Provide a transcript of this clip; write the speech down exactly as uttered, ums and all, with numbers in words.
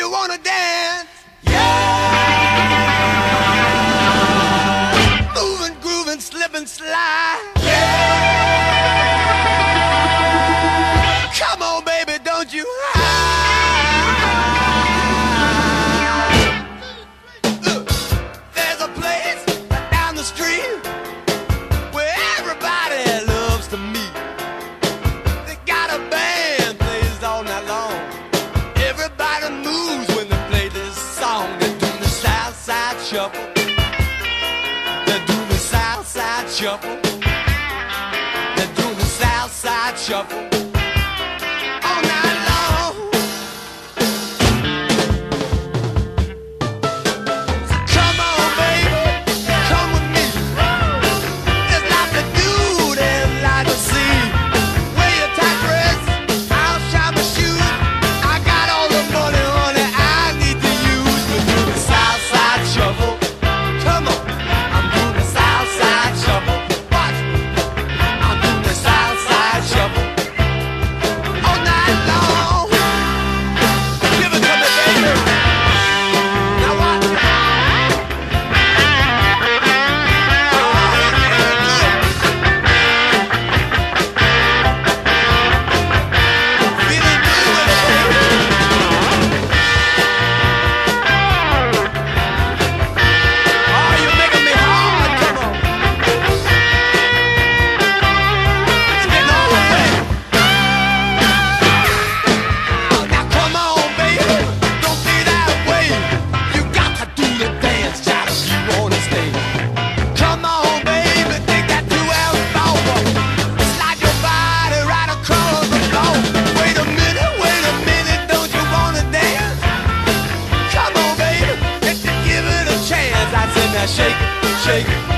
you wanna dance? Yeah. Moving, grooving, slipping, slide. Yeah. Come on, baby, don't you hide. Look, there's a place down the street where everybody loves to meet. They got a band plays all night long. Everybody moves when they play this song. They do the South Side Shuffle. They do the South Side Shuffle. They do the South Side Shuffle. All night long. Come on, baby, come with me. There's lots to do, there's lots to see. Wear your tight dress, I'll shine my shoes. I got all the money, honey, I need to use. We do the South Side Shuffle. Come on, I'm doing the South Side Shuffle. Watch, I'm doing the South Side Shuffle. All night long. Give it to me, baby. Now watch it. Oh, yeah, look. Feeling good with it, baby. Oh, you're making me hard. Come on. It's getting all wet. Now come on, baby, don't be that way. You got to do the dance, child, if you wanna stay. Come on, baby, take that two-hour over. Slide your body right across the floor. Wait a minute, wait a minute, don't you wanna dance? Come on, baby, let's just give it a chance. I said now shake it, shake it.